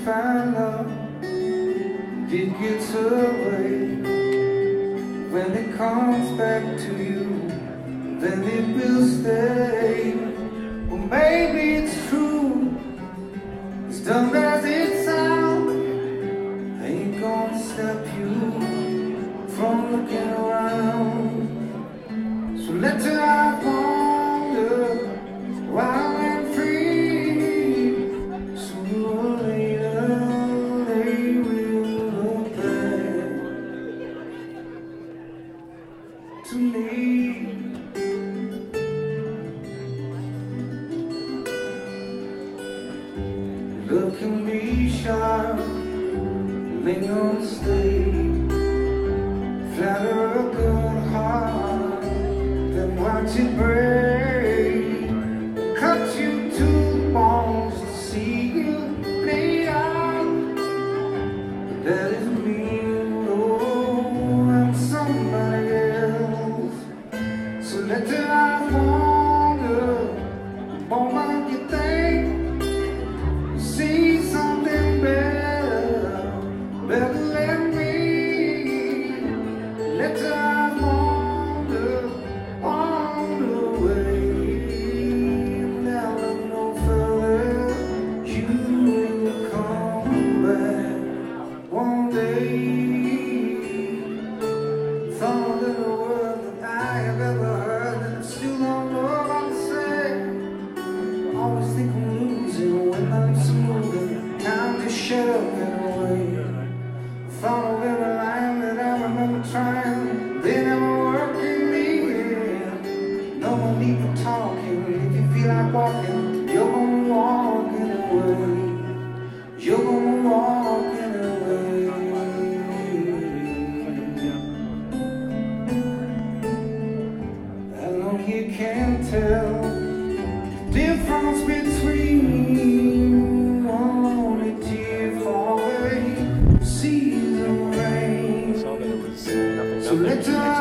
find love, it gets away. When it comes back to you, then it will stay. Well, maybe it's true, as dumb as it sounds, I ain't gonna stop you from looking around. So let your eyes wander wild and free. Sooner or later they will look back to me. Look at me sharp, laying on the stage, flatter a good heart, then watch it break, cut you to the bones to see you play out. But that is me, oh, I'm somebody else. So let your eyes wander, won't mind you think, see something better, better than me. Let your eyes wander away. Now look no further, you will come back one day. Thought of the word that I have ever heard, and I still don't know what to say. I always think I'm losing when my lips are moving. Time to shut up and away. Thought of every line that I remember trying, they never work in the end. No one need for talking. If you feel like walking, you're gonna walk anyway. You're gonna walk anyway. I know you can't tell the difference between one tear falling, season rain. Saw that it was nothing, So let your